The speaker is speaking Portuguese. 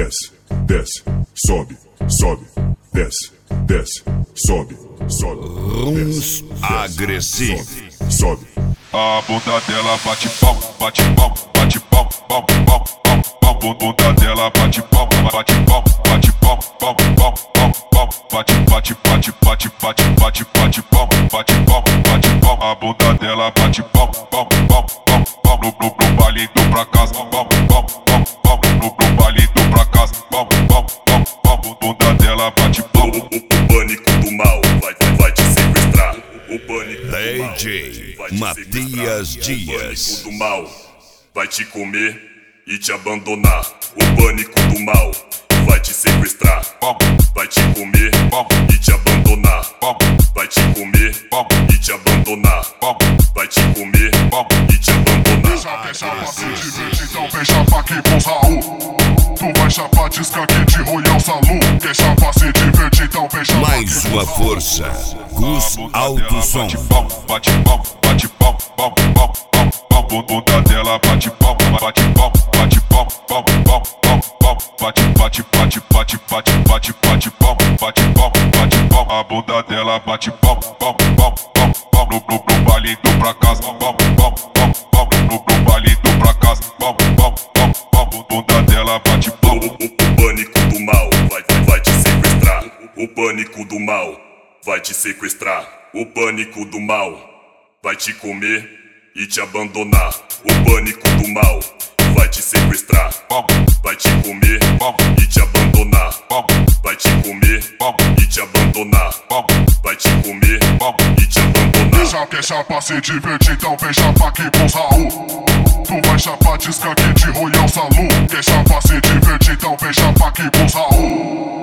desce, desce, sobe, sobe, desce, desce, sobe, sobe. Runs agressivo. Sobe. A bunda dela bate pau, bate pau, bate pau, pau, pau, pau, pau. Bunda dela bate pau, bate pau, bate pau, pau, pau, pau, pau. Bate, bate, bate, bate, bate, bate, bate pau, bate pau, bate pau. A bunda dela bate pau, pau, pau, pau, pau. No baile do pra casa, pau, pau, pau, pau. No baile do pra casa, pau, pau, pau, pau. Bunda dela bate pau. O pânico do mal vai te sequestrar. O pânico do mal DJ vai te Matias sequestrar. Dias. O pânico do mal vai te comer e te abandonar. O pânico do mal vai te sequestrar. Vai te comer e te abandonar. Vai te comer e te abandonar. Vai te comer e te abandonar. Quer chapa se divertir, então vem chapa aqui pros Raul. Tu vai chapar de skunk de Royal Salu. Quer chapa se divertir, então vem chapa Mais uma força. Gus Alto Som. Bate pau, bate pau, bate pau, pau, pau, pau, pau. Bunda dela bate pau, bate pau, bate pau, pau, pau, pau, pau. Bate, bate, bate, bate, bate, bate, bate pau, bate pau, bate pau. A bunda dela bate pau, pau, pau, pau, pau. No baile do pra casa, pau, pau, pau, pau. No baile do pra casa, pau, pau, pau, pau. Bunda dela bate pau. O pânico do mal vai te sequestrar. O pânico do mal vai te sequestrar. O pânico do mal vai te comer e te abandonar. O pânico do mal vai te sequestrar. Vai te comer e te abandonar. Vai te comer e te abandonar. Vai te comer e te abandonar. Já quer chapa se divertir, então vem chapa aqui pros Raul. Tu vai chapar de skunk de Royal Salu. Quer chapa se divertir, então vem chapa aqui pros Raul.